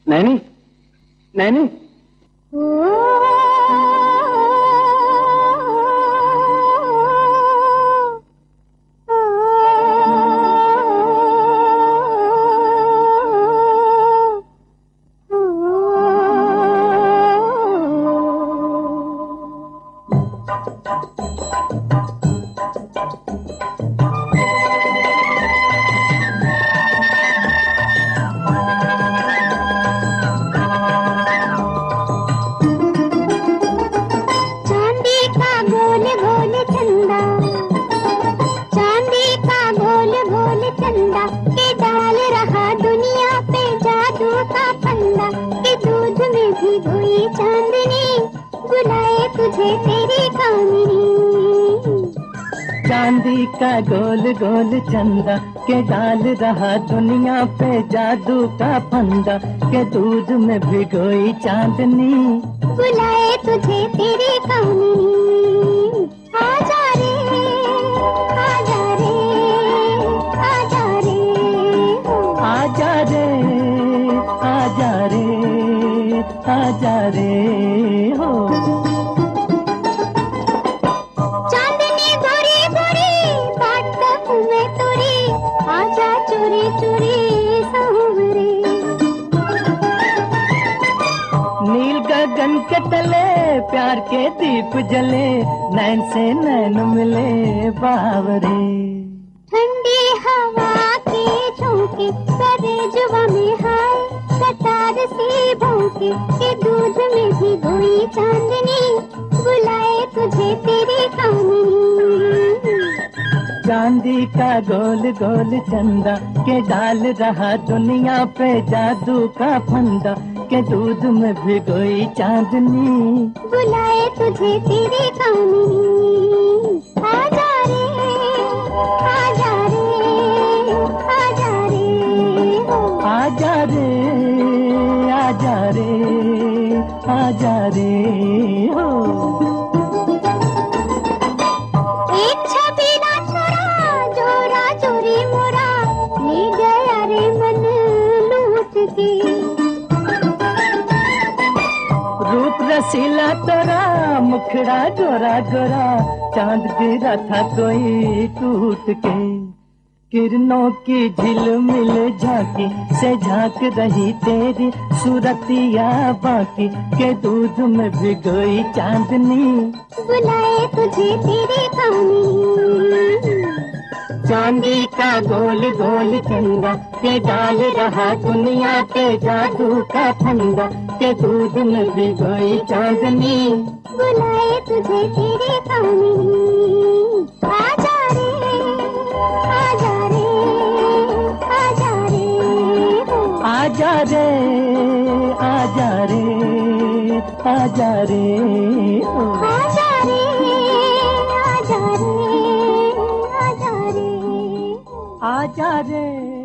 नैनी, नैनी। चांदी का गोल गोल चंदा के डाल रहा दुनिया पे जादू का फंदा के दूध में भिगोई चांदनी बुलाए तुझे तेरी कहानी। आजा रे आजा रे आजा रे आजा रे आजा रे आजा रे हो। चांदनी गोरी गोरी बाट में तोरी आजा चोरी चोरी सांवरे। नील गगन के तले प्यार के दीप जले नैन से नैन मिले बावरे। ठंडी हवा के झोंके करे जुवा में हाय कतार सी भौंके के दूध में भिगोई चांदनी बुलाए तुझे तेरी कहानी। चांदी का गोल गोल चंदा के डाल रहा दुनिया पे जादू का फंदा के दूध में भिगोई चांदनी बुलाए तुझे तेरी कहानी। आजा रे आजा रे आजा रे आजा रे आजा रे आजा रे हो। एक छबीला छोरा जोरा चोरी मोरा ले गया रे मन लूट के। रूप रसीला तोरा मुखड़ा गोरा गोरा चांद गिरा था कोई टूट के। किरणों की झिलमिल झांकी से झांक रही तेरी सूरतिया बाकी के दूध में भिगोई चांदनी बुलाए तुझे तेरी कहानी। चांदी का गोल गोल चंदा के डाल रहा दुनिया पे जादू का फंदा के दूध में भिगोई चांदनी बुलाए तुझे तेरी कहानी। आजा रे आजा रे आजा रे आजा रे आजा रे आजा रे आजा रे आजा रे आजा रे आजा रे।